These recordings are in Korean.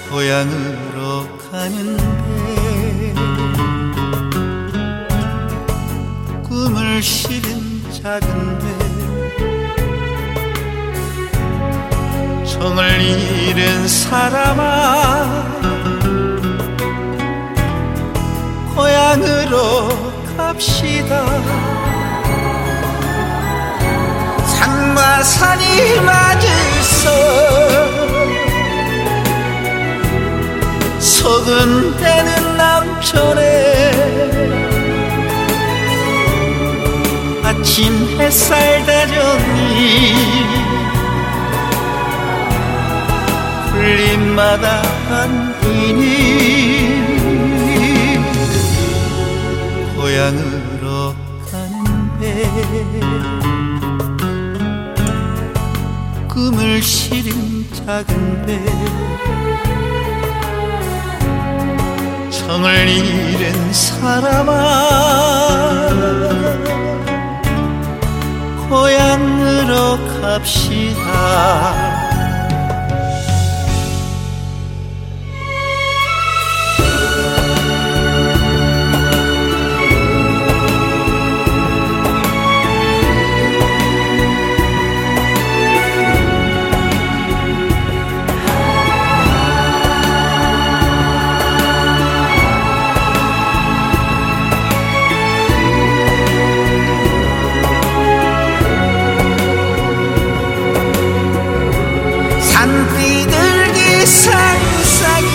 고향으로 가는데 꿈을 실은 작은 배 정을 잃은 사람아 고향으로 갑시다. 산과 산이 맞으서 소근대는 남촌에 아침 햇살 다졌니 풀잎마다 안기니 고향으로 가는 배 꿈을 실은 작은 배 정을 잃은 사람아 고향으로 갑시다. 산비둘기 상상이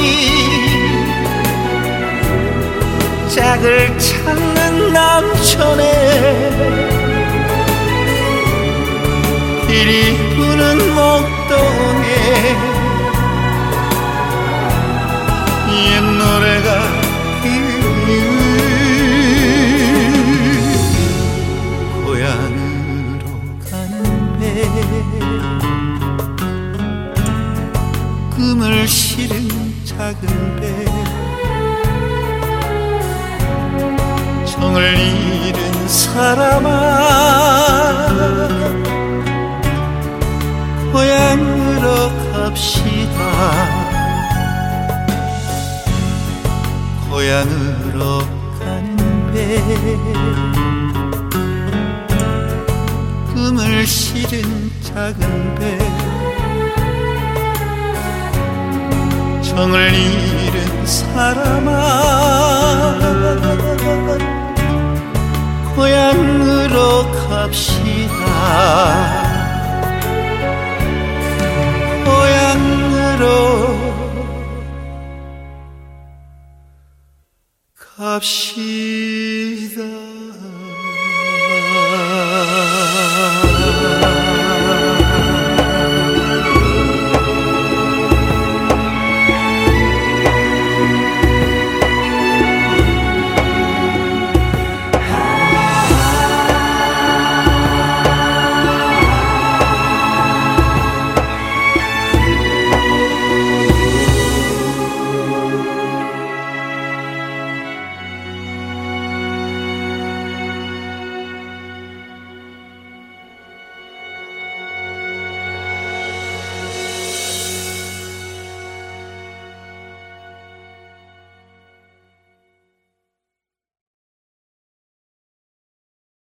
짝을 찾는 남촌에 길이 부는 목동에 옛 노래가 고향으로 가는 배 꿈을 실은 작은 배 정을 잃은 사람아 고향으로 갑시다. 고향으로 가는 배 꿈을 실은 작은 배 정을 잃은 사람아 고향으로 갑시다. 고향으로 갑시다.